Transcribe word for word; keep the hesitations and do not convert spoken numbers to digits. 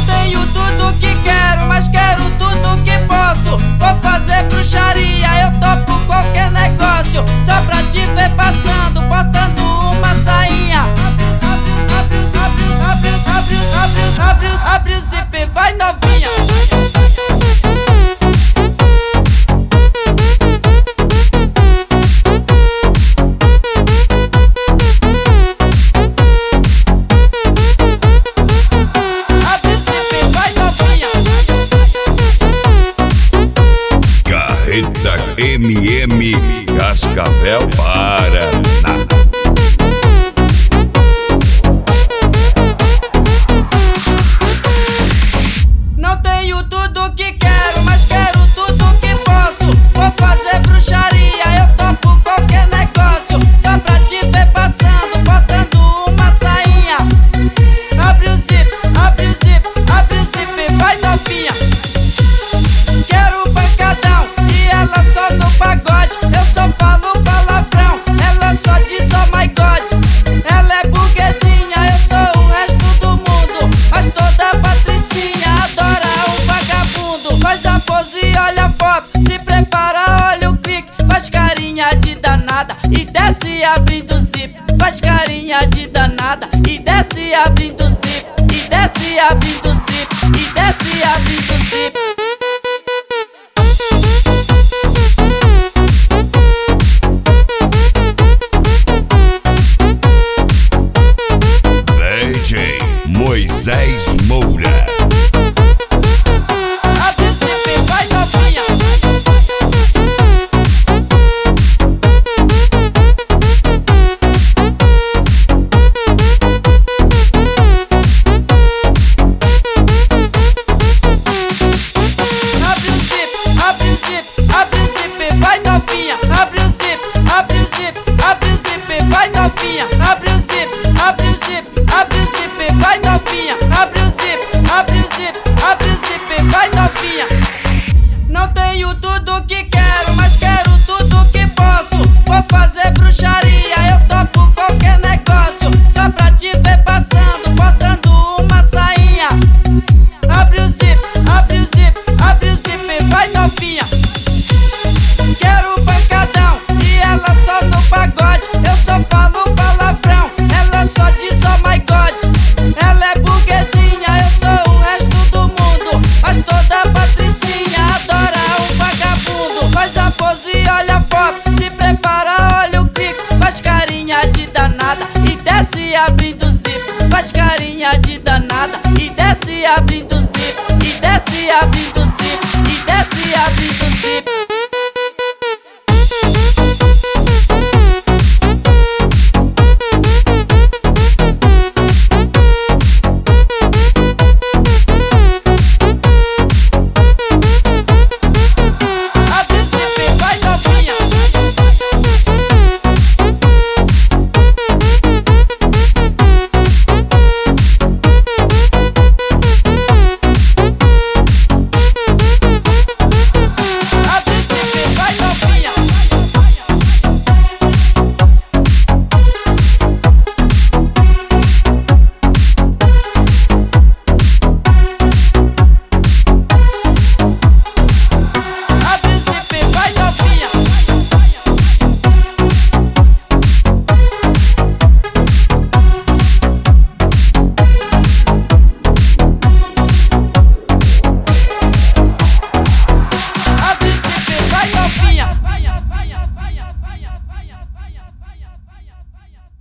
tenho tudo que quero, mas quero tudo que posso. Vou fazer bruxaria, eu topo qualquer negócio. Só pra te ver passando, botando uma sainha. Abre, abre, abre, abre, abre, abre, abre, abre o zip, vai novinha. M M Cascavel, Paraná. Não tenho tudo que quero, mas quero tudo que posso. Vou fazer bruxaria, eu topo qualquer negócio. Só pra te ver passando, botando uma sainha. Abre o zip, abre o zip, abre o zip, vai novinha. Quero pancadão e ela só no pagode. Eu só falo palavrão, ela só diz oh my god. Ela é burguesinha, eu sou o resto do mundo. Mas toda patricinha adora um vagabundo. Faz a pose e olha a foto, se prepara, olha o clique. Faz carinha de danada e desce abrindo o zip. Faz carinha de danada e desce abrindo o zip. E desce abrindo o zip, e desce abrindo o zip. D J Moisés Moura.